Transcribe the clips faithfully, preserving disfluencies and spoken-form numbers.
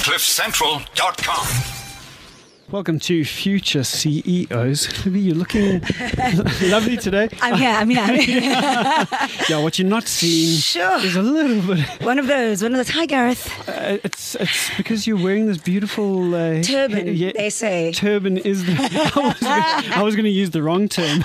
cliff central dot com. Welcome to Future C E Os. Libby, you're looking lovely today. I'm here, I'm here. I'm here. Yeah, what you're not seeing Sure. is a little bit... One of those, one of those. Hi, Gareth. Uh, it's it's because you're wearing this beautiful... Uh, Turban, yeah, they say. Turban is the... I was going to use the wrong term.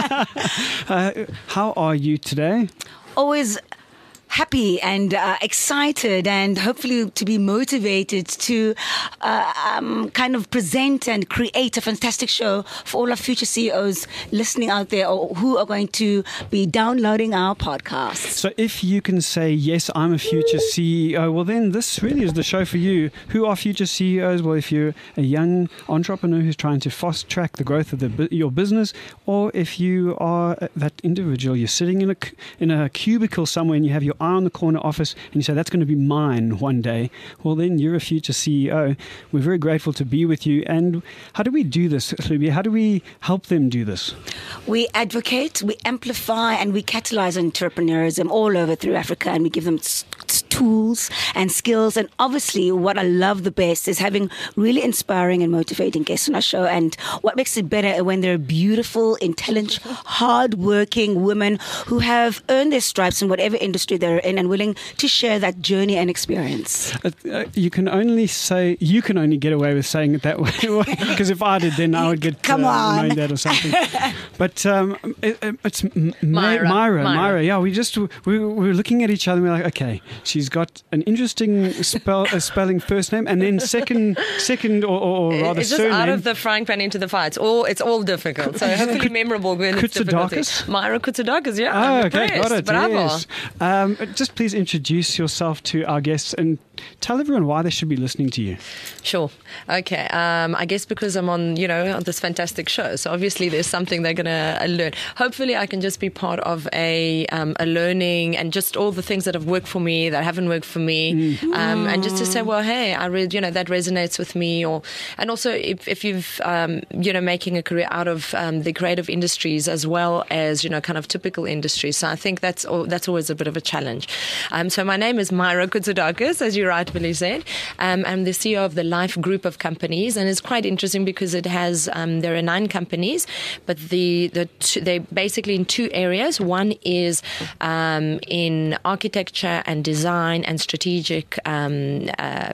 uh, how are you today? Always happy and uh, excited and hopefully to be motivated to uh, um, kind of present and create a fantastic show for all our future C E Os listening out there or who are going to be downloading our podcast. So if you can say, yes, I'm a future C E O, well, then this really is the show for you. Who are future C E Os? Well, if you're a young entrepreneur who's trying to fast track the growth of the, your business, or if you are that individual, you're sitting in a, in a cubicle somewhere and you have your eye on the corner office and you say, that's going to be mine one day, well, then you're a future C E O. We're very grateful to be with you. And how do we do this, Libby? How do we help them do this? We advocate, we amplify, and we catalyze entrepreneurism all over through Africa, and we give them s- s- tools and skills. And obviously, what I love the best is having really inspiring and motivating guests on our show. And what makes it better when they're beautiful, intelligent, hardworking women who have earned their stripes in whatever industry they're in and willing to share that journey and experience. Uh, uh, you can only say, you can only get away with saying it that way. Because if I did, then I would get Come uh, on. named that or something. But um, it, it- it's M- Myra. Myra, Myra. Myra. Yeah, we just we, we were looking at each other and we we're like, okay, she's got an interesting spell, uh, spelling first name, and then second, second or, or rather It's just surname. out of the frying pan into the fire. It's all it's all difficult. So hopefully memorable when it's difficult. Kutsadakis? Myra Kutsadakis, yeah. Oh, I'm okay, got impressed. it. Bravo. Yes. Um, just please introduce yourself to our guests and tell everyone why they should be listening to you. Sure. Okay. Um, I guess because I'm on, you know, on this fantastic show. So obviously there's something they're going to learn. Hopefully I can just be part of a um, a learning and just all the things that have worked for me, that haven't worked for me. Mm. Um, and just to say, well, hey, I read, you know, that resonates with me. Or and also if, if you've, um, you know, making a career out of um, the creative industries as well as, you know, kind of typical industries. So I think that's all, that's always a bit of a challenge. Um, so my name is Myra Kutsadakis, as you rightfully said. Um, I'm the C E O of the Life Group of companies, and it's quite interesting because it has um, there are nine companies, but the the two, they're basically in two areas. One is um, in architecture and design and strategic um, uh,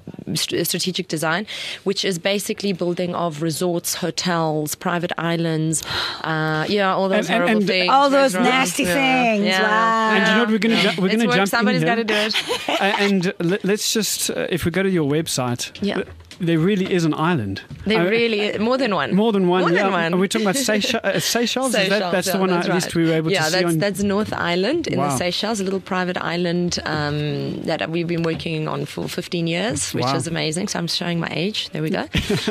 st- strategic design, which is basically building of resorts, hotels, private islands, uh, yeah, all those And- and- horrible and things, All those restaurants, nasty yeah. things. Yeah. Wow. And you know what, we're going to ju- we're It's going to work, jump somebody's in got here. to do it. Uh, and let, let's just, uh, if we go to your website, Yeah. th- there really is an island. They Uh, really more than one. More than one. More yeah. than one. And we're talking about Seychelles. Uh, Seychelles? Is that, Seychelles, that's the yeah, one that's at least right. we were able yeah, to see that's, on. that's North Island in Wow. the Seychelles, a little private island um, that we've been working on for fifteen years, which Wow. is amazing. So I'm showing my age. There we go.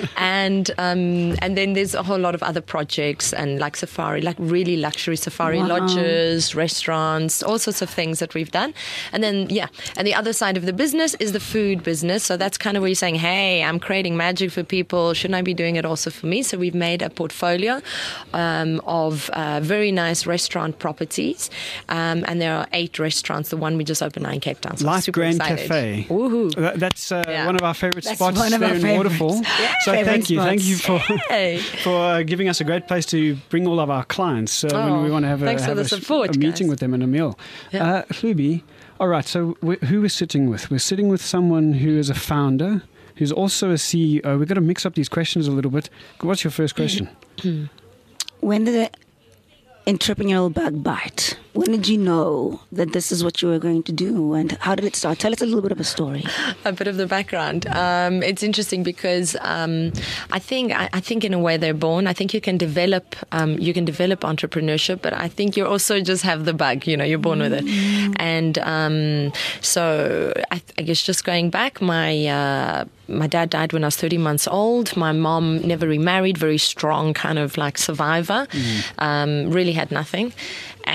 and um, and then there's a whole lot of other projects and like safari, like really luxury safari Wow. lodges, restaurants, all sorts of things that we've done. And then, yeah, and the other side of the business is the food business. So that's kind of where you're saying, hey, I'm creating magic for people. Shouldn't I be doing it also for me? So we've made a portfolio um, of uh, very nice restaurant properties. Um, and there are eight restaurants. The one we just opened now in Cape Town. So I'm Life super Grand excited. Cafe. Woohoo. That- That's uh, Yeah. one of our favorite That's spots one of there our in favorites. Waterfall. Yeah. So Favorite thank you. Thank spots. you for Hey. for uh, giving us a great place to bring all of our clients uh, when Oh, we want to have a, thanks for have the a s- support, a meeting guys. with them and a meal. Yeah. Uh, Hlubi, all right, so we, who we're sitting with? We're sitting with someone who is a founder, who's also a C E O. We've got to mix up these questions a little bit. What's your first question? When did the entrepreneurial bug bite? When did you know that this is what you were going to do, and how did it start? Tell us a little bit of a story. A bit of the background. Um, it's interesting because um, I think I, I think in a way they're born. I think you can develop um, you can develop entrepreneurship, but I think you also just have the bug. You know, you're born with it. And um, so I, I guess just going back, my uh, my dad died when I was thirty months old. My mom never remarried, very strong kind of like survivor. Um, really had nothing. And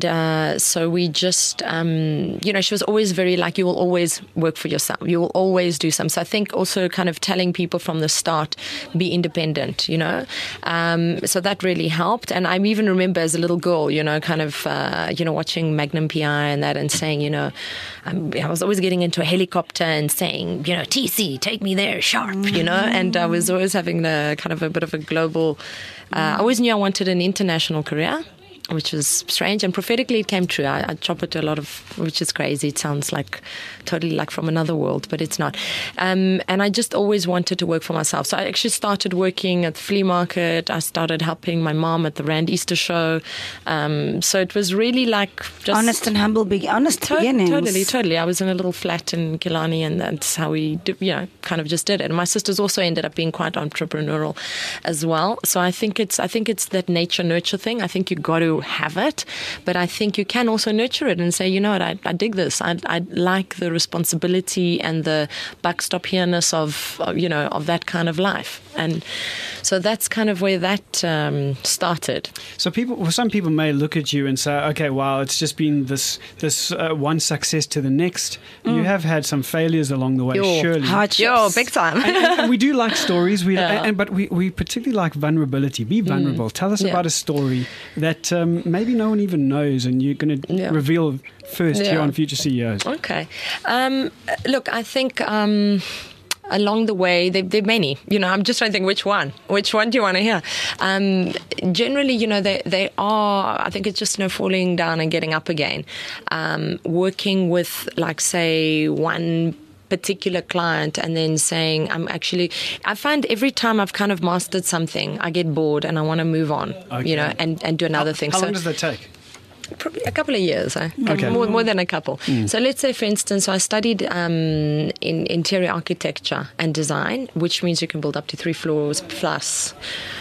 uh, so we just, um, you know, she was always very like, you will always work for yourself. You will always do something. So I think also kind of telling people from the start, be independent, you know. Um, so that really helped. And I even remember as a little girl, you know, kind of, uh, you know, watching Magnum P I and that and saying, you know, um, I was always getting into a helicopter and saying, you know, T C, take me there sharp, you know. And I was always having the kind of a bit of a global, uh, I always knew I wanted an international career, which was strange, and prophetically it came true. I, I chop it to a lot of, which is crazy. It sounds like totally like from another world, but it's not. Um, and I just always wanted to work for myself. So I actually started working at the flea market. I started helping my mom at the Rand Easter show. Um, so it was really like just honest and humble, big honest to- beginnings. Totally, totally. I was in a little flat in Killarney, and that's how we, did, you know, kind of just did it. And my sisters also ended up being quite entrepreneurial as well. So I think it's, I think it's that nature nurture thing. I think you got to have it, but I think you can also nurture it and say, you know what, I, I dig this. I, I like the responsibility and the buck stop here-ness of, of, you know, of that kind of life. And so that's kind of where that um, started. So people, well, some people may look at you and say, okay, wow, it's just been this this uh, one success to the next. Mm. You have had some failures along the way, Yo, surely. Hardships. Yo, big time. and, and, and we do like stories, we, Yeah. and, and, but we, we particularly like vulnerability. Be vulnerable. Mm. Tell us Yeah. about a story that um, maybe no one even knows, and you're going to Yeah. reveal first Yeah. here on Future C E Os. Okay. Um, look, I think um, along the way, there, there are many. You know, I'm just trying to think which one. Which one do you want to hear? Um, generally, you know, they, they are, I think it's just, you know, falling down and getting up again. Um, working with, like, say, one particular client and then saying, I'm actually, I find every time I've kind of mastered something, I get bored and I want to move on, Okay. you know, and, and do another how, thing. How so long does that take? Probably a couple of years, eh? Okay. more, more than a couple. Mm. So let's say, for instance, I studied um, in interior architecture and design, which means you can build up to three floors plus.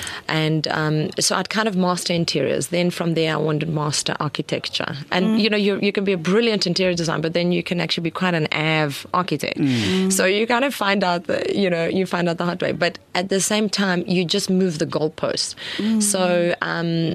And um, so I'd kind of master interiors. Then from there, I wanted to master architecture. And, mm. you know, you you can be a brilliant interior designer, but then you can actually be quite an av architect. Mm. So you kind of find out, the, you know, you find out the hard way. But at the same time, you just move the goalpost. Mm. So... Um,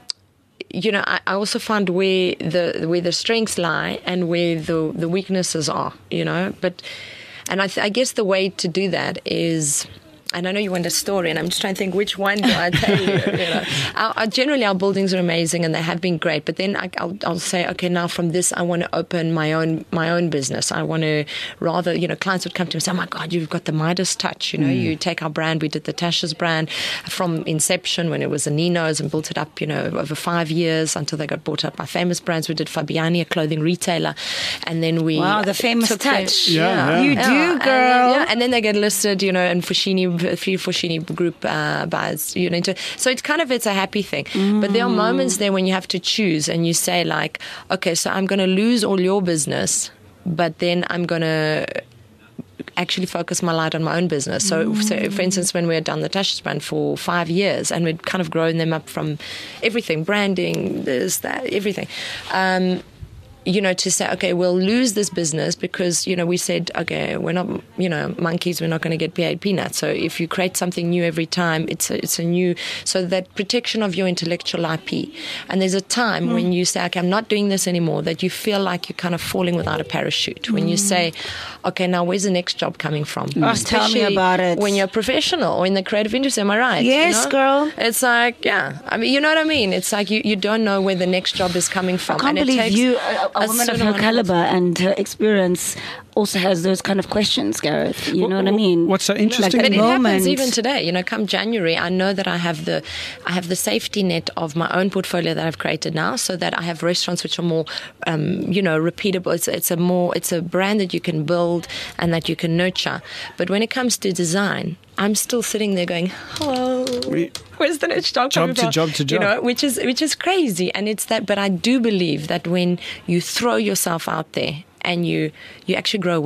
you know, I, I also found where the where the strengths lie and where the the weaknesses are. You know, but and I, th- I guess the way to do that is. And I know you want a story, and I'm just trying to think which one do I tell you. you know. our, our, generally, our buildings are amazing, and they have been great. But then I, I'll, I'll say, okay, now from this, I want to open my own my own business. I want to rather, you know, clients would come to me and say, oh my God, you've got the Midas touch. You know, mm. you take our brand. We did the Tasha's brand from inception when it was a Nino's and built it up, you know, over five years until they got bought up by famous brands. We did Fabiani, a clothing retailer, and then we wow, the famous took touch. Them, yeah, yeah. You yeah. do, girl. And then, yeah, and then they get listed, you know, and Fushini. Free Fushini group uh, buys, you know, into, so it's kind of, it's a happy thing. Mm. But there are moments there when you have to choose and you say like, okay, so I'm going to lose all your business, but then I'm going to actually focus my light on my own business. So, mm. so for instance, when we had done the Tasha's brand for five years and we'd kind of grown them up from everything, branding, this, that, everything. Um, you know, to say, okay, we'll lose this business because, you know, we said, okay, we're not, you know, monkeys, we're not going to get paid peanuts. So if you create something new every time, it's a, it's a new, so that protection of your intellectual I P. And there's a time mm. when you say, okay, I'm not doing this anymore, that you feel like you're kind of falling without a parachute. When mm. you say, okay, now where's the next job coming from? Mm. Oh, tell me about it. When you're a professional or in the creative industry, am I right? Yes, you know? girl. It's like, yeah, I mean, you know what I mean? It's like you, you don't know where the next job is coming from. I can't and believe it takes you, a, a woman of her caliber and her experience also has those kind of questions, Gareth. You know what I mean? What's so interesting? But it moment, happens even today. You know, come January, I know that I have the, I have the safety net of my own portfolio that I've created now, so that I have restaurants which are more, um, you know, repeatable. It's, it's a more, it's a brand that you can build and that you can nurture. But when it comes to design, I'm still sitting there going, hello, where's the next job Job coming to from? job to job. You know, which is which is crazy. And it's that, but I do believe that when you throw yourself out there and you you actually grow wings.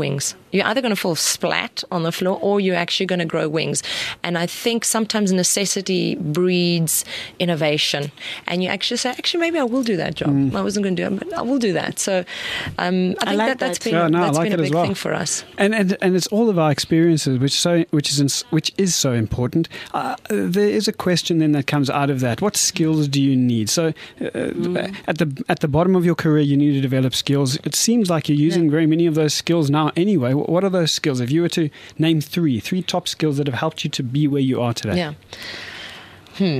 You're either going to fall splat on the floor or you're actually going to grow wings. And I think sometimes necessity breeds innovation. And you actually say, actually, maybe I will do that job. Mm. I wasn't going to do it, but I will do that. So um, I think I like that, that's that. been, yeah, no, that's like been a big well. thing for us. And, and and it's all of our experiences, which so which is in, which is so important. Uh, there is a question then that comes out of that. What skills do you need? So uh, mm. at the at the bottom of your career, you need to develop skills. It seems like you're using yeah. very many of those skills now anyway. What are those skills? If you were to name three, three top skills that have helped you to be where you are today. Yeah. Hmm.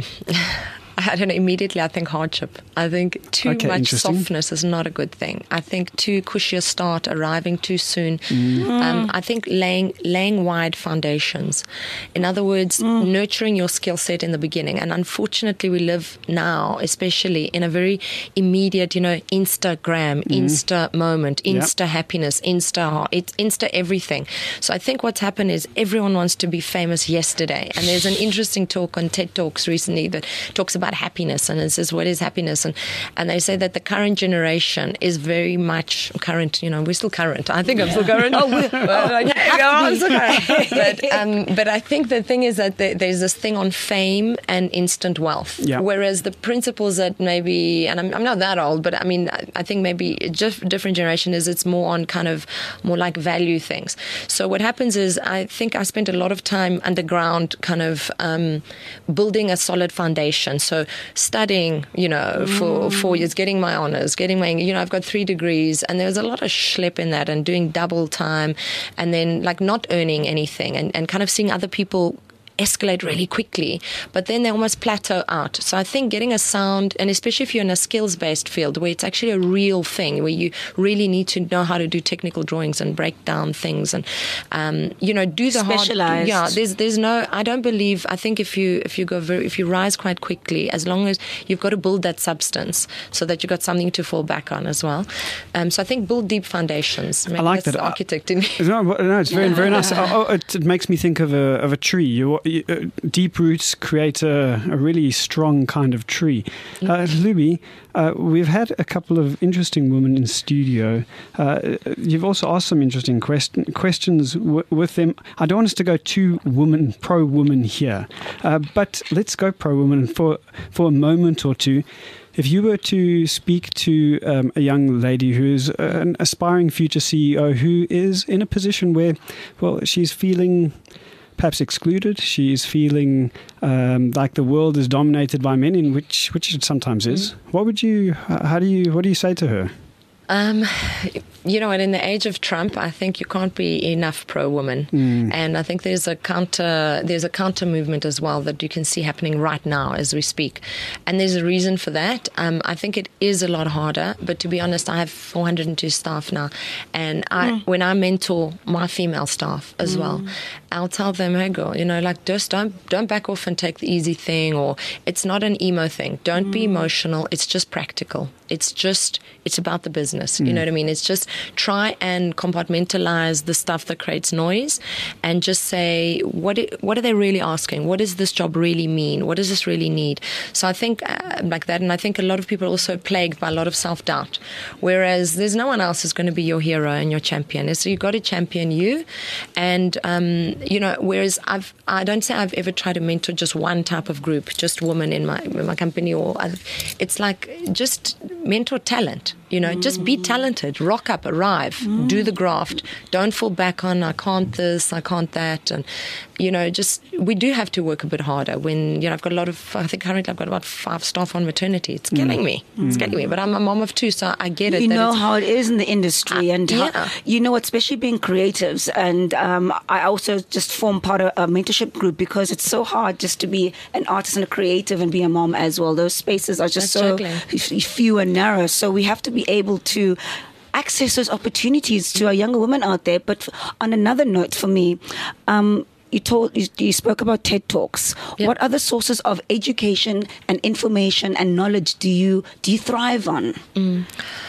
I don't know, immediately I think hardship. I think too okay, much softness is not a good thing. I think too cushy a start, arriving too soon. Mm. Um, I think laying laying wide foundations. In other words, mm. nurturing your skill set in the beginning. And unfortunately, we live now, especially in a very immediate, you know, Instagram, mm. Insta moment, Insta yep. happiness, Insta, it's Insta everything. So I think what's happened is everyone wants to be famous yesterday. And there's an interesting talk on TED Talks recently that talks about happiness, and it says, what is happiness? And and they say that the current generation is very much current. You know, we're still current. I think I'm still current. oh, we're, well, like, yeah, I'm still current. But, um, but I think the thing is that there, there's this thing on fame and instant wealth. Yeah. Whereas the principles that maybe, and I'm, I'm not that old, but I mean, I, I think maybe just different generation is it's more on kind of more like value things. So what happens is I think I spent a lot of time underground kind of um, building a solid foundation. So studying, you know, for four years, getting my honors, getting my, you know, I've got three degrees, and there was a lot of schlep in that, and doing double time, and then like not earning anything, and, and kind of seeing other people escalate really quickly, but then they almost plateau out. So I think getting a sound, and especially if you're in a skills-based field where it's actually a real thing, where you really need to know how to do technical drawings and break down things, and um, you know, do the Specialized. hard. Yeah, there's there's no. I don't believe. I think if you if you go very, if you rise quite quickly, as long as you've got to build that substance so that you've got something to fall back on as well. Um, so I think build deep foundations. Maybe I like that's that. The architect in me. No, no, it's very very nice. Oh, it, it makes me think of a of a tree. You. Uh, deep roots create a, a really strong kind of tree. Uh, Luby, uh, we've had a couple of interesting women in studio. Uh, you've also asked some interesting question, questions w- with them. I don't want us to go too woman, pro-woman here, uh, but let's go pro-woman for, for a moment or two. If you were to speak to um, a young lady who is an aspiring future C E O who is in a position where, well, she's feeling perhaps excluded, she's feeling um, like the world is dominated by men, in which which it sometimes is. Mm. What would you? How do you? What do you say to her? Um, you know, and in the age of Trump, I think you can't be enough pro-woman. Mm. And I think there's a counter, there's a counter movement as well that you can see happening right now as we speak. And there's a reason for that. Um, I think it is a lot harder, but to be honest, I have four hundred two staff now. And I, mm. when I mentor my female staff as mm. well, I'll tell them, hey girl, you know, like just don't, don't back off and take the easy thing, or it's not an emo thing. Don't mm. be emotional. It's just practical. It's just, it's about the business. Mm. You know what I mean? It's just try and compartmentalize the stuff that creates noise, and just say, what it, what are they really asking? What does this job really mean? What does this really need? So I think uh, like that. And I think a lot of people are also plagued by a lot of self-doubt, whereas there's no one else who's going to be your hero and your champion. So you've got to champion you. And, um, you know, whereas I've, I don't say I've ever tried to mentor just one type of group, just women in my, in my company, or I've, it's like just mentor talent. You know, mm. just be talented, rock up, arrive, mm. do the graft. Don't fall back on, I can't this, I can't that. And, you know, just, we do have to work a bit harder when, you know, I've got a lot of, I think currently I've got about five staff on maternity. It's killing mm. me. It's mm. killing me. But I'm a mom of two, so I get it. You that know it's, how it is in the industry. Uh, and yeah. how, you know, especially being creatives. And um, I also just form part of a mentorship group because it's so hard just to be an artist and a creative and be a mom as well. Those spaces are just That's so juggling. few and narrow. So we have to be able to access those opportunities to our younger women out there. But on another note for me, um, you told you, you spoke about TED Talks. Yep. What other sources of education and information and knowledge do you do you thrive on? Mm.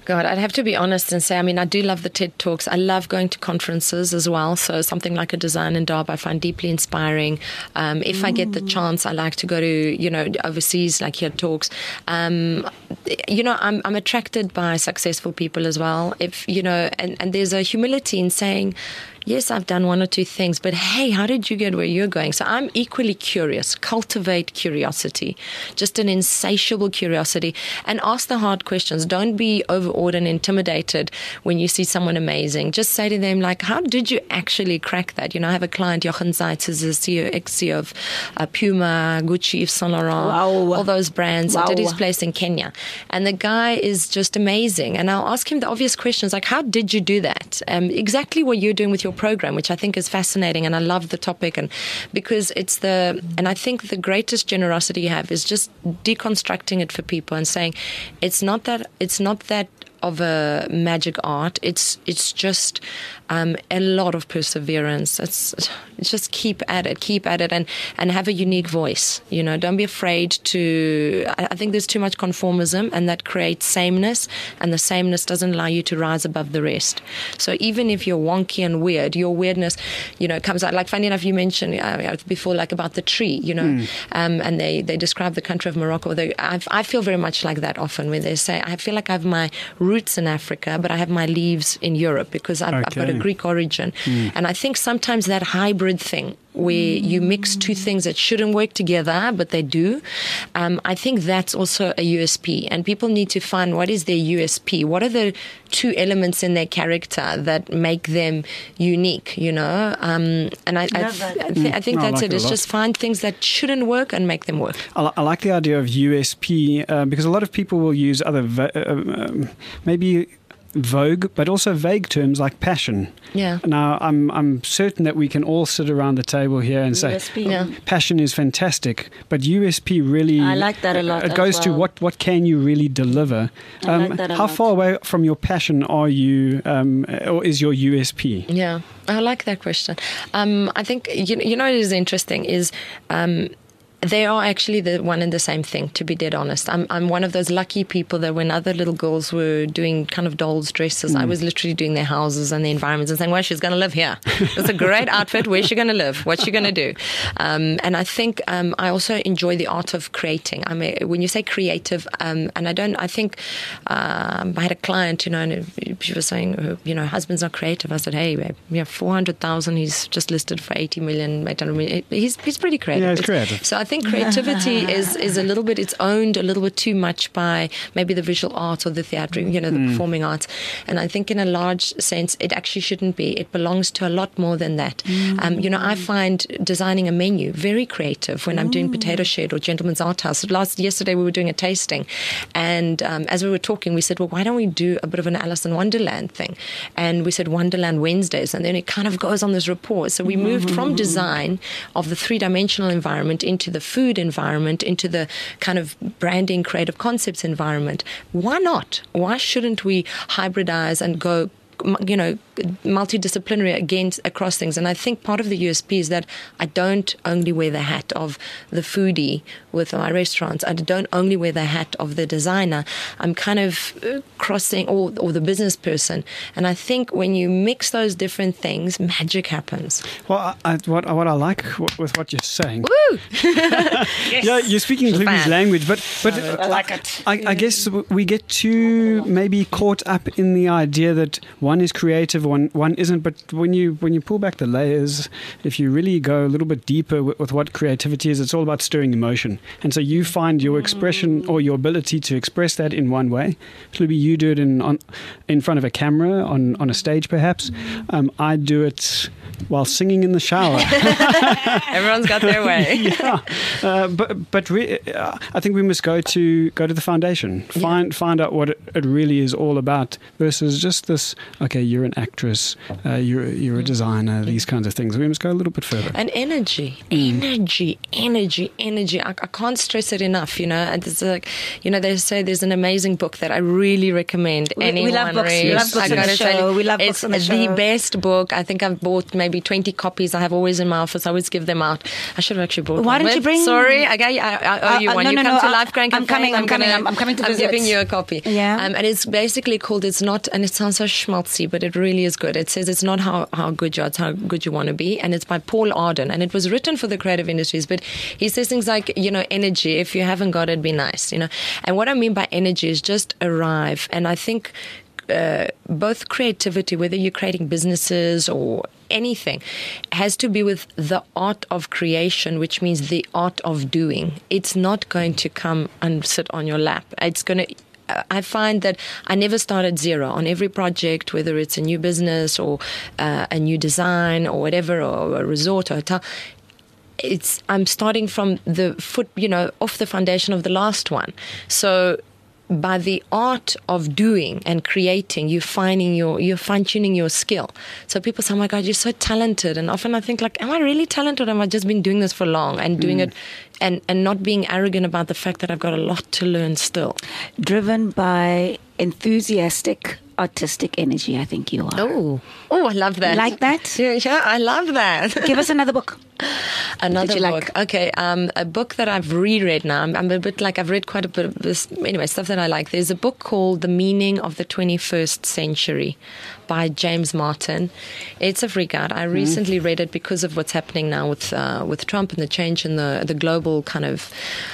God, I'd have to be honest and say, I mean, I do love the TED Talks. I love going to conferences as well. So something like a Design in Durban I find deeply inspiring. Um, if I get the chance, I like to go to, you know, overseas, like hear talks. Um, you know, I'm, I'm attracted by successful people as well. If, you know, and, and there's a humility in saying, yes, I've done one or two things, but hey, how did you get where you're going? So I'm equally curious. Cultivate curiosity, just an insatiable curiosity, and ask the hard questions. Don't be overawed and intimidated when you see someone amazing. Just say to them, like, how did you actually crack that? You know, I have a client, Jochen Zeitz, who's the C E O, ex-C E O of uh, Puma, Gucci, Yves Saint Laurent, Wow. all those brands. Wow. I did his place in Kenya. And the guy is just amazing. And I'll ask him the obvious questions, like, how did you do that? Um, exactly what you're doing with your program, which I think is fascinating, and I love the topic, and because it's the and I think the greatest generosity you have is just deconstructing it for people and saying it's not that it's not that of a magic art. It's it's just um, a lot of perseverance. It's, it's just keep at it, keep at it, and, and have a unique voice. You know, don't be afraid to. I, I think there's too much conformism, and that creates sameness, and the sameness doesn't allow you to rise above the rest. So even if you're wonky and weird, your weirdness, you know, comes out. Like funny enough, you mentioned uh, before, like about the tree, you know, mm. um, and they they describe the country of Morocco. They, I've, I feel very much like that often when they say, I feel like I have my roots in Africa, but I have my leaves in Europe because I've, okay. I've got a Greek origin. Mm. And I think sometimes that hybrid thing where you mix two things that shouldn't work together, but they do, um, I think that's also a U S P. And people need to find what is their U S P. What are the two elements in their character that make them unique, you know? Um, and I, I, I, th- I think, I think no, that's I like it. It's just find things that shouldn't work and make them work. I, I like the idea of U S P uh, because a lot of people will use other, va- uh, um, maybe vogue, but also vague terms like passion. Yeah. Now, I'm I'm certain that we can all sit around the table here and say, U S P. Yeah. passion is fantastic, but U S P really... I like that a lot. It goes well. to what, what can you really deliver. I Um, like that a how lot. far away from your passion are you, um, or is your U S P? Yeah, I like that question. Um, I think, you, you know what is interesting is... Um, They are actually the one and the same thing, to be dead honest. I'm I'm one of those lucky people that when other little girls were doing kind of dolls' dresses, mm. I was literally doing their houses and their environments and saying, well, she's going to live here. It's a great outfit. Where's she going to live? What's she going to do? Um, and I think um, I also enjoy the art of creating. I mean, when you say creative, um, and I don't, I think um, I had a client, you know, and she was saying, you know, husband's not creative. I said, hey, babe, we have four hundred thousand. He's just listed for eighty million, eight hundred million. He's, he's pretty creative. Yeah, he's it's, creative. So I think creativity is, is a little bit, it's owned a little bit too much by maybe the visual arts or the theatrical, you know, the mm. performing arts. And I think in a large sense, it actually shouldn't be. It belongs to a lot more than that. Mm. Um, you know, I find designing a menu very creative when I'm doing Potato Shed or Gentleman's Art House. Last Yesterday, we were doing a tasting. And um, as we were talking, we said, well, why don't we do a bit of an Alice in Wonderland thing? And we said Wonderland Wednesdays. And then it kind of goes on this rapport. So we moved from design of the three-dimensional environment into the food environment, into the kind of branding, creative concepts environment. Why not? Why shouldn't we hybridize and go, you know, multidisciplinary against across things? And I think part of the U S P is that I don't only wear the hat of the foodie with my restaurants. I don't only wear the hat of the designer. I'm kind of crossing, or, or the business person. And I think when you mix those different things, magic happens. Well, I, I, what, what I like w- with what you're saying. Woo! Yes. Yeah, you're speaking Louis language, but but I like it. I, I guess we get too maybe caught up in the idea that one is creative, one one isn't. But when you when you pull back the layers, if you really go a little bit deeper with, with what creativity is, it's all about stirring emotion. And so you find your expression or your ability to express that in one way. Maybe you do it in on in front of a camera on on a stage, perhaps. Um, I do it while singing in the shower. Everyone's got their way. Yeah, uh, but but re- uh, I think we must go to go to the foundation. Find yeah. find out what it, it really is all about versus just this. Okay, you're an actor. actress, uh, you're, you're a designer, these kinds of things. We must go a little bit further. And energy, energy, energy, energy. I, I can't stress it enough, you know. And it's like, you know, they say there's an amazing book that I really recommend We- we anyone love books. read. We love books I on the gotta tell show. you, We love it's books on the the show. best book. I think I've bought maybe twenty copies. I have always in my office. I always give them out. I should have actually bought Why one. don't you But bring- Sorry, okay, I, I owe Uh, you uh, one. no, you no, come no, to I- Life Grand I'm Cafe. coming, I'm coming, gonna- I'm- I'm coming to I'm visit. giving you a copy. Yeah. Um, and it's basically called It's Not, and it sounds so schmaltzy, but it really is good. It says it's not how, how good you are, it's how good you want to be. And it's by Paul Arden. And it was written for the creative industries. But he says things like, you know, energy. If you haven't got it, be nice, you know. And what I mean by energy is just arrive. And I think uh, both creativity, whether you're creating businesses or anything, has to be with the art of creation, which means the art of doing. It's not going to come and sit on your lap. It's going to I find that I never start at zero on every project, whether it's a new business or uh, a new design or whatever, or a resort or a hotel. It's I'm starting from the foot, you know, off the foundation of the last one. So by the art of doing and creating, you're finding your, you're fine tuning your skill. So people say, "Oh my God, you're so talented." And often I think, like, am I really talented? Or have I just been doing this for long and doing mm. it, and and not being arrogant about the fact that I've got a lot to learn still. Driven by enthusiastic, artistic energy, I think you are. Oh, oh, I love that. You like that? Yeah, yeah, I love that. Give us another book. Another you book. like? Okay, um, a book that I've reread now. I'm, I'm a bit like, I've read quite a bit of this, anyway, stuff that I like. There's a book called The Meaning of the twenty-first Century by James Martin. It's a freak out. I recently read it because of what's happening now with uh, with Trump and the change in the, the global kind of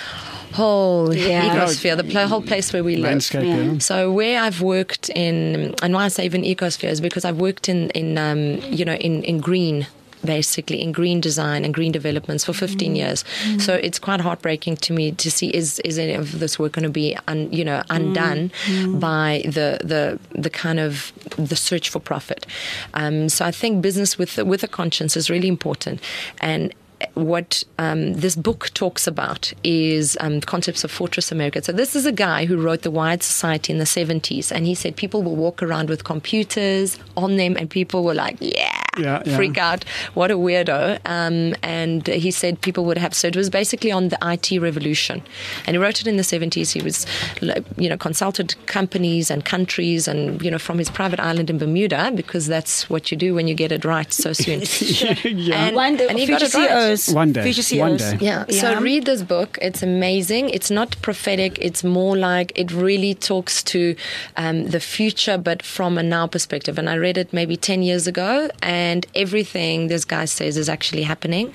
whole Yeah. ecosphere, the pl- whole place where we live. Landscape, yeah. Yeah. So where I've worked in, and why I say even ecosphere is because I've worked in, in um, you know, in, in green, basically in green design and green developments for fifteen years. Mm. So it's quite heartbreaking to me to see is is any of this work going to be un, you know undone mm. by the the the kind of the search for profit. Um, so I think business with with a conscience is really important. And what um, this book talks about is um, concepts of Fortress America. So this is a guy who wrote The Wired Society in the seventies, and he said people will walk around with computers on them, and people were like, yeah, Yeah, yeah. freak out, what a weirdo. Um, and he said people would have, so it was basically on the I T revolution. And he wrote it in the seventies. He was, you know, consulted companies and countries and, you know, from his private island in Bermuda, because that's what you do when you get it right so soon. yeah. And, One day, and he future got it right. C E Os. One day. Future C E Os. One day. Yeah. So read this book. It's amazing. It's not prophetic. It's more like it really talks to um, the future, but from a now perspective. And I read it maybe ten years ago, and everything this guy says is actually happening.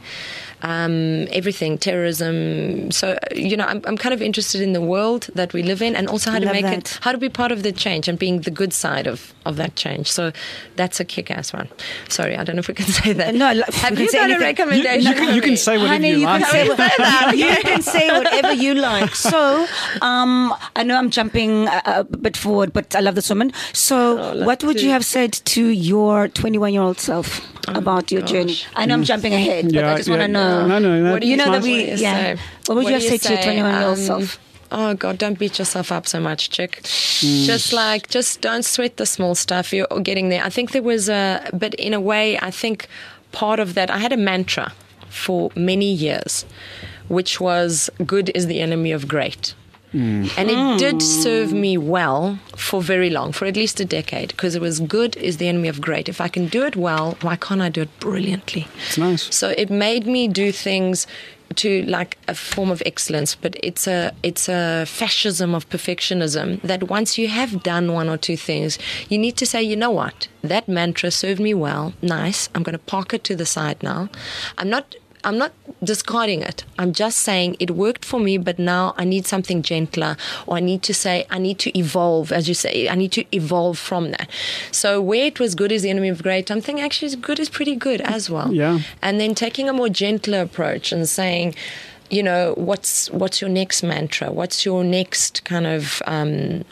Um, everything, terrorism. So, you know, I'm, I'm kind of interested in the world that we live in, and also how to Love make that. it, how to be part of the change and being the good side of, of that change. So that's a kick-ass one. Sorry, I don't know if we can say that. No, like, have we you can say got a anything. recommendation? You, you can, for you can me? say whatever Honey, you, you like. can say what, you can say whatever you like. So, um, I know I'm jumping a, a bit forward, but I love this woman. So, Oh, what would too. you have said to your twenty-one-year-old self about your gosh. journey? I know I'm jumping ahead, but I just want to know. No, no, no. What do You know that nice. we, What do you yeah. say? What would What you have do you said to your say? twenty-one-year-old Um, self? Oh God, don't beat yourself up so much, chick. Just like, just don't sweat the small stuff. You're getting there. I think there was a, but in a way, I think part of that, I had a mantra for many years, which was good is the enemy of great. And it did serve me well for very long, for at least a decade, because it was good is the enemy of great. If I can do it well, why can't I do it brilliantly? It's nice. So it made me do things to like a form of excellence, but it's a it's a fascism of perfectionism that once you have done one or two things, you need to say, you know what, that mantra served me well, nice, I'm going to park it to the side now. I'm not I'm not discarding it. I'm just saying it worked for me, but now I need something gentler, or I need to say, I need to evolve, as you say, I need to evolve from that. So where it was good is the enemy of great, I'm thinking actually good is pretty good as well. Yeah. And then taking a more gentler approach and saying, you know, what's what's your next mantra? What's your next kind of um,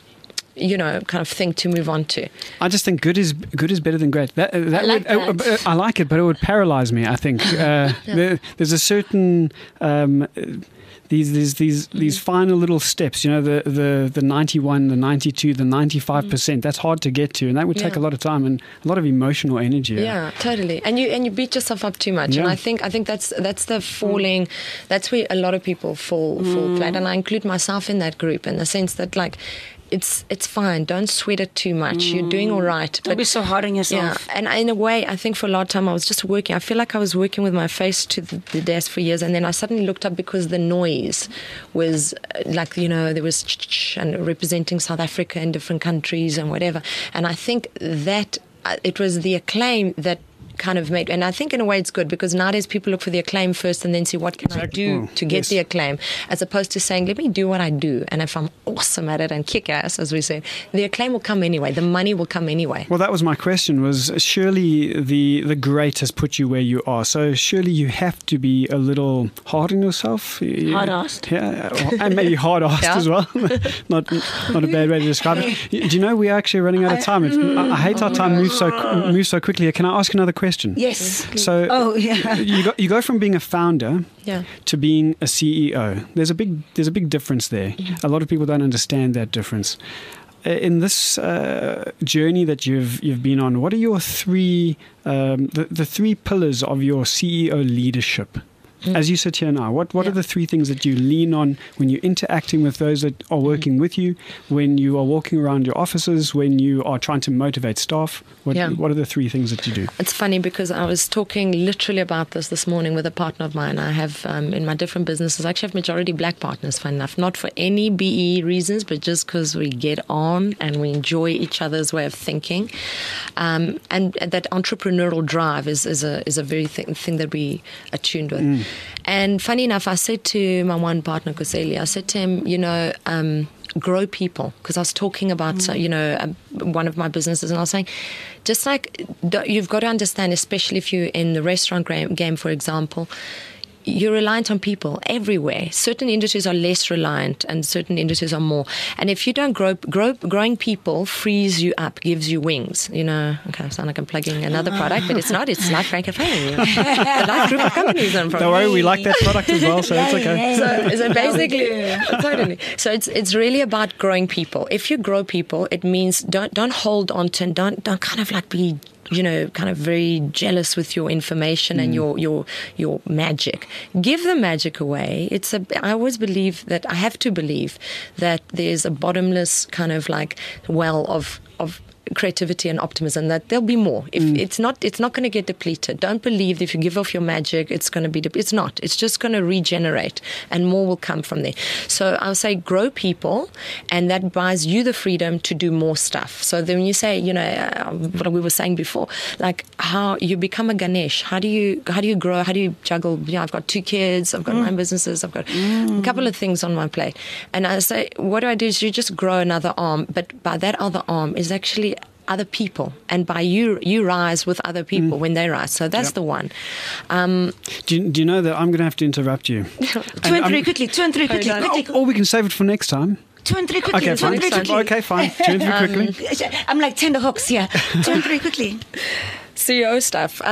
you know, kind of thing to move on to. I just think good is good is better than great. That, that I like would, that. Uh, uh, I like it, but it would paralyze me. I think uh, Yeah. there, there's a certain um, these these these Mm-hmm. these final little steps. You know, the the the ninety-one, the ninety-two, the ninety-five percent. That's hard to get to, and that would take Mm. Yeah. a lot of time and a lot of emotional energy. Yeah, totally. And you and you beat yourself up too much. Yeah. And I think I think that's that's the falling. That's where a lot of people fall fall flat. And I include myself in that group in the sense that like. It's it's fine. Don't sweat it too much. You're doing all right. Don't be so hard on yourself. Yeah, and in a way, I think for a lot of time I was just working. I feel like I was working with my face to the, the desk for years, and then I suddenly looked up because the noise was uh, like, you know, there was ch-ch-ch and representing South Africa in different countries and whatever. And I think that uh, it was the acclaim that kind of made, and I think in a way it's good because nowadays people look for the acclaim first and then see what can Exactly. I do Mm, to get yes. the acclaim, as opposed to saying let me do what I do, and if I'm awesome at it and kick ass, as we say, the acclaim will come anyway, the money will come anyway. Well, that was my question. Was surely the the great has put you where you are. So surely you have to be a little hard on yourself. You- Hard-assed. Yeah, well, and maybe hard-assed Yeah. as well. not not a bad way to describe it. Do you know we're actually running out of time? It's, I, I hate our time moves so moves so quickly. Can I ask another question? Yes. So Oh, yeah. you go you go from being a founder Yeah. to being a C E O. There's a big there's a big difference there. A lot of people don't understand that difference. Uh, In this uh, journey that you've you've been on, what are your three um, the the three pillars of your C E O leadership? As you sit here now, what, what Yeah. are the three things that you lean on when you're interacting with those that are working with you, when you are walking around your offices, when you are trying to motivate staff? What, Yeah. what are the three things that you do? It's funny because I was talking literally about this this morning with a partner of mine. I have um, in my different businesses, I actually have majority black partners, fun enough, not for any B E reasons, but just because we get on and we enjoy each other's way of thinking. Um, and that entrepreneurial drive is, is a is a very th- thing that we are tuned with. Mm. And funny enough, I said to my one partner, Koseli, I said to him, you know, um, grow people, because I was talking about, mm. you know, um, one of my businesses, and I was saying, just like you've got to understand, especially if you're in the restaurant game, for example, you're reliant on people everywhere. Certain industries are less reliant and certain industries are more. And if you don't grow, grow growing people frees you up, gives you wings. You know, okay, I sound like I'm plugging another product, but it's not. It's Life Frank Cafe. The Life Group of Companies I'm from. Don't worry, we like that product as well, so it's okay. So, so basically, totally. So it's it's really about growing people. If you grow people, it means don't don't hold on to and don't don't kind of like be, you know, kind of very jealous with your information mm. and your, your your magic. Give the magic away. It's a. I always believe that I have to believe that there's a bottomless kind of like well of of creativity and optimism, that there'll be more. If mm. it's not, it's not going to get depleted. Don't believe that if you give off your magic, it's going to be. De- it's not. It's just going to regenerate, and more will come from there. So I'll say grow people, and that buys you the freedom to do more stuff. So then when you say, you know, uh, what we were saying before, like how you become a Ganesh. How do you how do you grow? How do you juggle? You know, I've got two kids. I've got mm. my businesses. I've got mm. a couple of things on my plate, and I say, what do I do? Is you just grow another arm, but by that other arm is actually other people, and by you you rise with other people mm. when they rise. So that's yep. the one. Um, do, you, do you know that I'm going to have to interrupt you? two and, and three I'm, quickly, two and three quickly. quickly. Or, or we can save it for next time. Two and three quickly. Okay, two fine. and three quickly. Okay, fine. Two and three quickly. Um, I'm like tender hooks here. Two and three quickly. C E O stuff.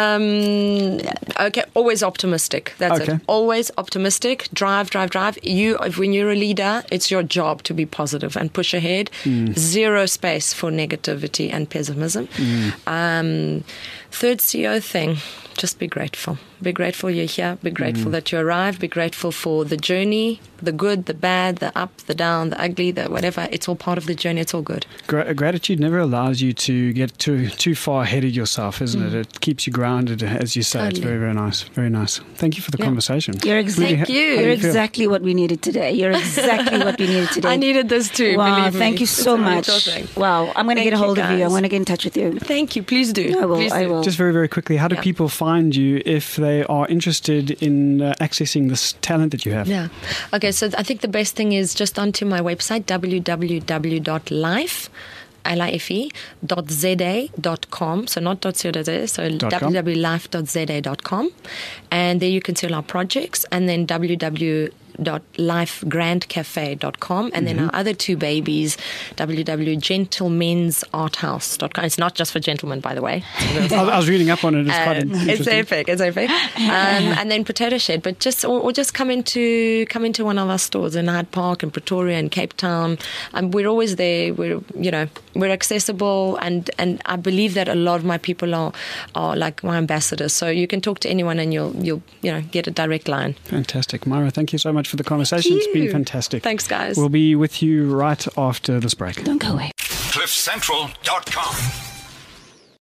Um, okay, always optimistic. That's okay. it. Always optimistic. Drive, drive, drive. You, when you're a leader, it's your job to be positive and push ahead. Mm. Zero space for negativity and pessimism. Mm. Um, third C E O thing. Just be grateful. Be grateful you're here. Be grateful mm. that you arrived. Be grateful for the journey, the good, the bad, the up, the down, the ugly, the whatever. It's all part of the journey. It's all good. Gra- gratitude never allows you to get too too far ahead of yourself, isn't mm. it? It keeps you grounded, as you say. Totally. It's very, very nice. Very nice. Thank you for the yeah. conversation. You're exactly, Thank you. You're you exactly what we needed today. You're exactly what we needed today. I needed this too. Wow, believe thank me. you so it's much. Wow, I'm going to get a hold you, of you. I'm going to get in touch with you. Thank you. Please do. I will. Please I do. will. Just very, very quickly, how do yeah. people find you if they are interested in uh, accessing this talent that you have? Yeah. Okay, so I think the best thing is just onto my website, w w w dot life, L I F E, dot Z A dot com. So not dot co dot za, so w w w dot life dot z a dot com. And there you can see all our projects, and then w w w dot life grand cafe dot com, and mm-hmm. then our other two babies, w w w dot gentlemens art house dot com. It's not just for gentlemen, by the way. I was reading up on it. It's uh, quite interesting. It's epic. It's epic. Um, and then Potato Shed, but just or, or just come into come into one of our stores in Hyde Park and Pretoria and Cape Town. Um, we're always there. We're you know we're accessible, and, and I believe that a lot of my people are are like my ambassadors. So you can talk to anyone, and you'll you'll you know get a direct line. Fantastic, Myra. Thank you so much for the conversation. It's been fantastic. Thanks, guys. We'll be with you right after this break. Don't go away. cliff central dot com